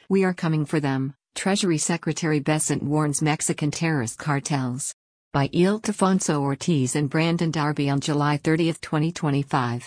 We are coming for them, Treasury Secretary Bessent warns Mexican terrorist cartels. By Ildefonso Ortiz and Brandon Darby on July 30, 2025.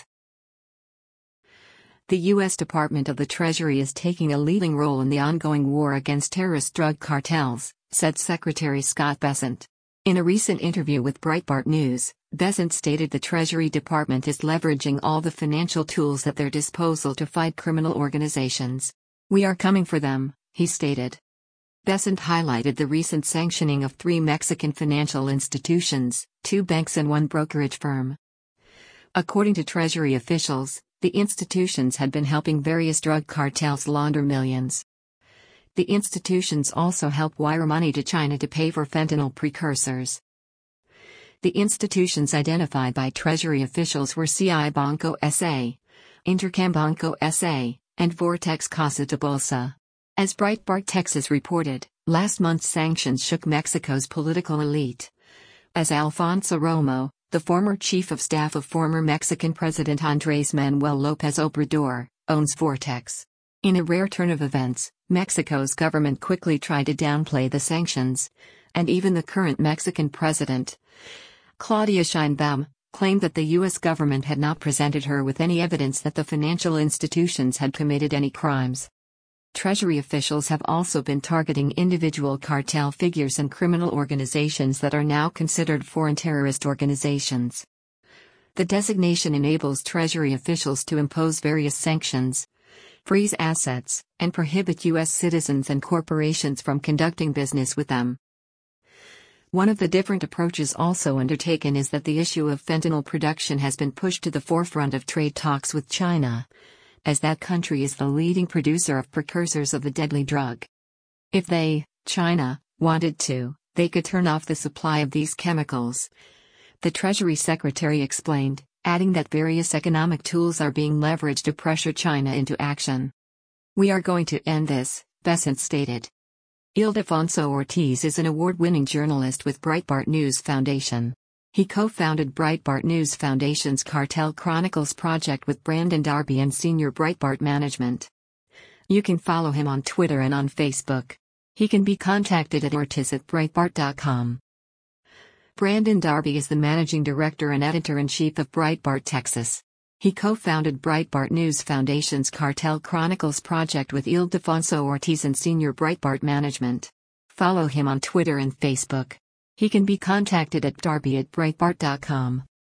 The U.S. Department of the Treasury is taking a leading role in the ongoing war against terrorist drug cartels, said Secretary Scott Bessent. In a recent interview with Breitbart News, Bessent stated the Treasury Department is leveraging all the financial tools at their disposal to fight criminal organizations. We are coming for them, he stated. Bessent highlighted the recent sanctioning of 3 Mexican financial institutions, 2 banks and 1 brokerage firm. According to Treasury officials, the institutions had been helping various drug cartels launder millions. The institutions also help wire money to China to pay for fentanyl precursors. The institutions identified by Treasury officials were CI Banco S.A., Intercam Banco S.A., and Vortex Casa de Bolsa. As Breitbart Texas reported, last month's sanctions shook Mexico's political elite. As Alfonso Romo, the former chief of staff of former Mexican President Andrés Manuel López Obrador, owns Vortex. In a rare turn of events, Mexico's government quickly tried to downplay the sanctions, and even the current Mexican president, Claudia Sheinbaum, claimed that the U.S. government had not presented her with any evidence that the financial institutions had committed any crimes. Treasury officials have also been targeting individual cartel figures and criminal organizations that are now considered foreign terrorist organizations. The designation enables Treasury officials to impose various sanctions, freeze assets, and prohibit U.S. citizens and corporations from conducting business with them. One of the different approaches also undertaken is that the issue of fentanyl production has been pushed to the forefront of trade talks with China, as that country is the leading producer of precursors of the deadly drug. If they, China, wanted to, they could turn off the supply of these chemicals, the Treasury Secretary explained, adding that various economic tools are being leveraged to pressure China into action. We are going to end this, Bessent stated. Ildefonso Ortiz is an award-winning journalist with Breitbart News Foundation. He co-founded Breitbart News Foundation's Cartel Chronicles project with Brandon Darby and senior Breitbart management. You can follow him on Twitter and on Facebook. He can be contacted at ortiz@breitbart.com. Brandon Darby is the managing director and editor-in-chief of Breitbart Texas. He co-founded Breitbart News Foundation's Cartel Chronicles project with Ildefonso Ortiz and senior Breitbart management. Follow him on Twitter and Facebook. He can be contacted at darby@breitbart.com.